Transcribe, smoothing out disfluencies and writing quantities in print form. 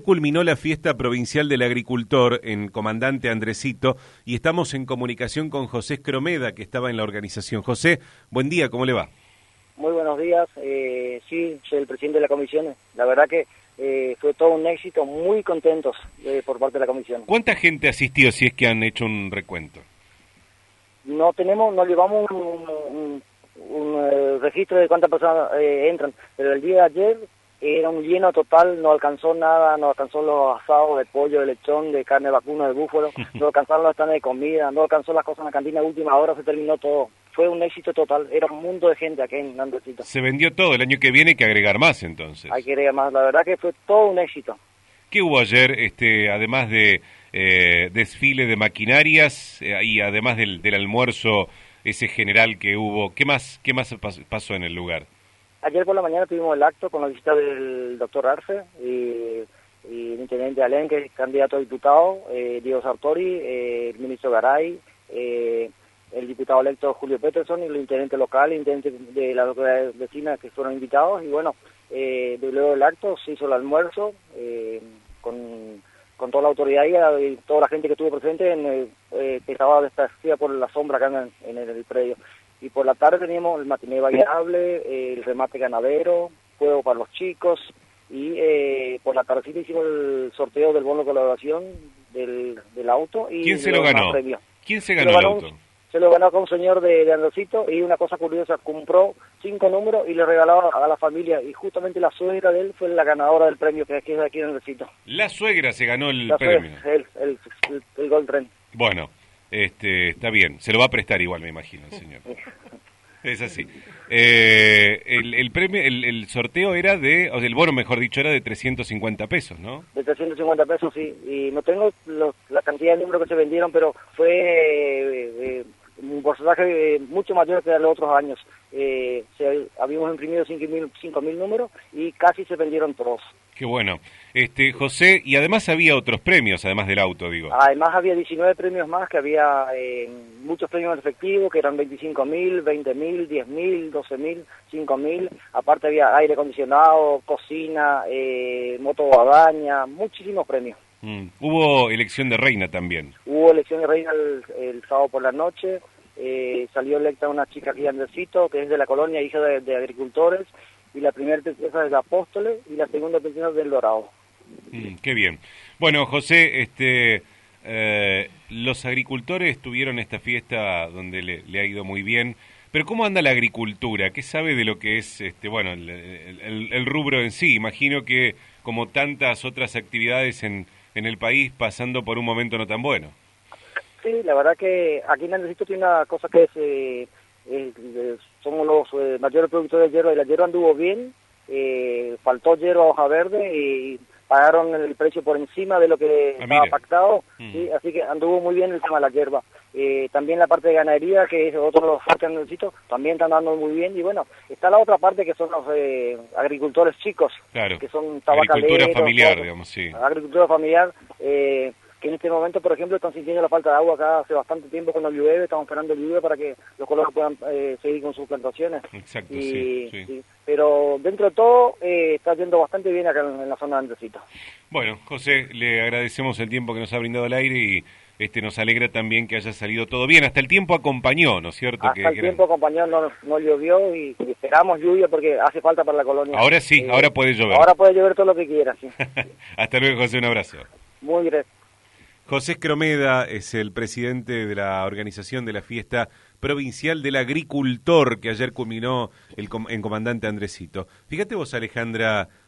culminó la fiesta provincial del agricultor en Comandante Andresito y estamos en comunicación con José Escromeda, que estaba en la organización. José, buen día, ¿cómo le va? Muy buenos días, sí, soy el presidente de la comisión. La verdad que fue todo un éxito, muy contentos por parte de la comisión. ¿Cuánta gente asistió, si es que han hecho un recuento? No llevamos un registro de cuántas personas entran, pero el día de ayer era un lleno total, no alcanzó nada, no alcanzó los asados de pollo, de lechón, de carne vacuna, de búfalo, no alcanzaron los stands de comida, no alcanzó las cosas en la cantina de última hora, se terminó todo. Fue un éxito total, era un mundo de gente aquí en Andresito. Se vendió todo, el año que viene hay que agregar más entonces. Hay que agregar más, la verdad que fue todo un éxito. ¿Qué hubo ayer, además de desfile de maquinarias y además del almuerzo ese general que hubo? ¿Qué más pasó en el lugar? Ayer por la mañana tuvimos el acto con la visita del doctor Arce y el intendente Alén, que es candidato a diputado, Diego Sartori, el ministro Garay, el diputado electo Julio Peterson y el intendente local, el intendente de la localidad vecina que fueron invitados. Y bueno, luego del acto se hizo el almuerzo con toda la autoridad y toda la gente que estuvo presente, que estaba desplazada por la sombra acá en el predio. Y por la tarde teníamos el matiné bailable, el remate ganadero, juego para los chicos, y por la tardecita hicimos el sorteo del bono de colaboración del auto. Y ¿quién se lo ganó? ¿Quién se ganó el auto? Se lo ganó con un señor de Andresito, y una cosa curiosa, compró 5 números y le regaló a la familia, y justamente la suegra de él fue la ganadora del premio, que es de aquí en Andresito. La suegra se ganó el premio. El Gold Tren. Bueno, está bien, se lo va a prestar igual, me imagino, el señor. Es así. El premio, el sorteo era el bono, mejor dicho, era de 350 pesos, ¿no? De 350 pesos, sí. Y no tengo la cantidad de números que se vendieron, pero fue un porcentaje mucho mayor que los otros años. Habíamos imprimido 5.000 números y casi se vendieron todos. Qué bueno. José, y además había otros premios, además del auto, digo. Además había 19 premios más, que había muchos premios en efectivo, que eran 25.000, 20.000, 10.000, 12.000, 5.000. Aparte había aire acondicionado, cocina, moto guadaña, muchísimos premios. Hubo elección de reina también. Hubo elección de reina el sábado por la noche. Salió electa una chica aquí de Andresito, que es de la colonia, hija de agricultores, y la primera princesa es de Apóstoles y la segunda princesa del Dorado. Qué bien. Bueno, José, los agricultores tuvieron esta fiesta donde le ha ido muy bien, pero ¿cómo anda la agricultura? ¿Qué sabe de lo que es el rubro en sí? Imagino que, como tantas otras actividades en el país, pasando por un momento no tan bueno. Sí, la verdad que aquí en Andresito tiene una cosa que somos los mayores productores de hierba, y la hierba anduvo bien, faltó hierba hoja verde y pagaron el precio por encima de lo que estaba pactado, ¿sí? Así que anduvo muy bien el tema de la hierba. También la parte de ganadería, que es otro de los fuertes que necesito, también están dando muy bien. Y bueno, está la otra parte, que son los agricultores chicos, claro, que son tabacaleros. Agricultura familiar, digamos, sí. Agricultura familiar, que en este momento, por ejemplo, están sintiendo la falta de agua acá hace bastante tiempo cuando llueve. Estamos esperando el lluvia para que los colonos puedan seguir con sus plantaciones. Exacto, sí. Pero dentro de todo está yendo bastante bien acá en la zona de Andresito. Bueno, José, le agradecemos el tiempo que nos ha brindado al aire y nos alegra también que haya salido todo bien. Hasta el tiempo acompañó, ¿no es cierto? Hasta el tiempo acompañó, no llovió, y esperamos lluvia porque hace falta para la colonia. Ahora sí, ahora puede llover. Ahora puede llover todo lo que quiera, sí. Hasta luego, José, un abrazo. Muy gracias. José Escromeda es el presidente de la organización de la fiesta provincial del agricultor que ayer culminó en Comandante Andresito. Fíjate vos, Alejandra,